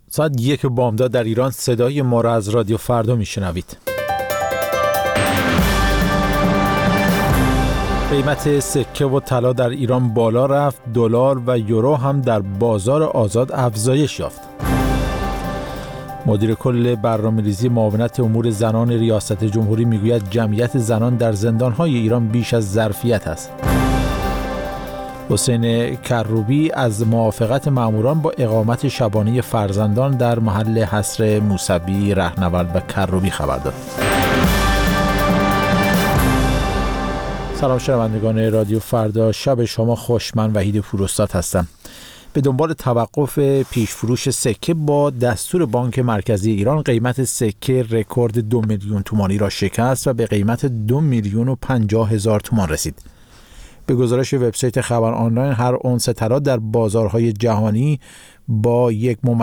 ساعت 1 بامداد در ایران. صدای ما را از رادیو فردا میشنوید. قیمت سکه و طلا در ایران بالا رفت. دلار و یورو هم در بازار آزاد افزایش یافت. مدیر کل برنامه‌ریزی معاونت امور زنان ریاست جمهوری میگوید جمعیت زنان در زندان‌های ایران بیش از ظرفیت است. حسین کروبی از موافقت ماموران با اقامت شبانه فرزندان در محل حصر موسوی، رهنورد و کروبی خبر داد. سلام شنوندگان رادیو فردا، شب شما خوش. من وحید پوراستاد هستم. به دنبال توقف پیش فروش سکه با دستور بانک مرکزی ایران، قیمت سکه رکورد 2 میلیون تومانی را شکست و به قیمت 2,050,000 تومان رسید. به گزارش وبسایت خبر آنلاین، هر اونس طلا در بازارهای جهانی با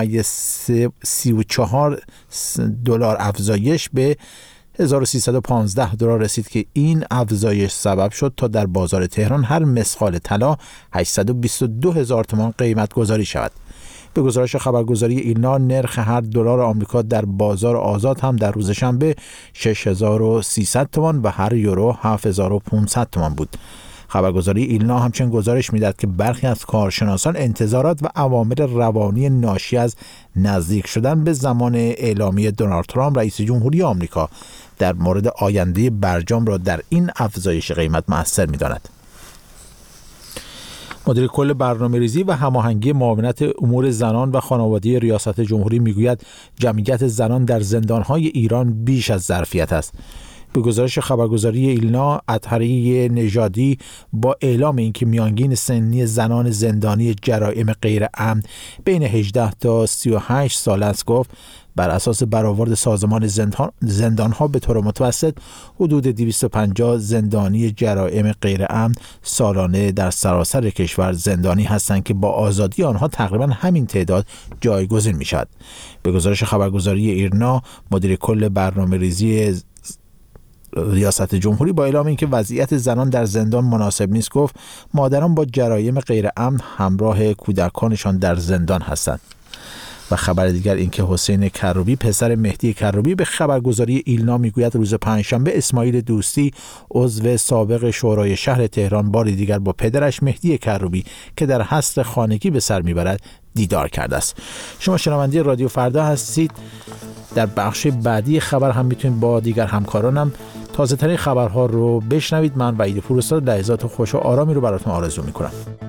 1.34 دلار افزایش به 1315 دلار رسید که این افزایش سبب شد تا در بازار تهران هر مسخال طلا 822,000 تومان قیمت گذاری شود. به گزارش خبرگزاری ایلنا، نرخ هر دلار آمریکا در بازار آزاد هم در روز شنبه 6,300 تومان و هر یورو 7,500 تومان بود. خبرگزاری ایلنا همچنین گزارش می‌دهد که برخی از کارشناسان انتظارات و عوامل روانی ناشی از نزدیک شدن به زمان اعلامیه دونالد ترامپ رئیس جمهوری آمریکا در مورد آینده برجام را در این افزایش قیمت مؤثر می‌داند. مدیر کل برنامه‌ریزی و هماهنگی معاونت امور زنان و خانواده ریاست جمهوری میگوید جمعیت زنان در زندان‌های ایران بیش از ظرفیت است. به گزارش خبرگزاری ایلنا، اطهری نژادی با اعلام اینکه میانگین سنی زنان زندانی جرایم غیر امن بین 18 تا 38 سال است، گفت بر اساس برآورد سازمان زندان‌ها به طور متوسط حدود 250 زندانی جرایم غیر امن سالانه در سراسر کشور زندانی هستند که با آزادی آنها تقریبا همین تعداد جایگزین می‌شود. به گزارش خبرگزاری ایرنا، مدیر کل برنامه‌ریزی ریاست جمهوری با اعلام اینکه وضعیت زنان در زندان مناسب نیست، گفت مادران با جرایم غیر امن همراه کودکانشان در زندان هستند. و خبر دیگر اینکه حسین کروبی، پسر مهدی کروبی، به خبرگزاری ایلنا میگوید روز پنجشنبه اسماعیل دوستی، عضو سابق شورای شهر تهران، بار دیگر با پدرش مهدی کروبی که در حصر خانگی به سر میبرد دیدار کرده است. شما شنونده رادیو فردا هستید. در بخش بعدی خبر هم میتونید با دیگر همکارانم تازه ترین خبرها رو بشنوید. من وحید پوراستاد لحظات خوش و آرامی رو براتون آرزو میکنم.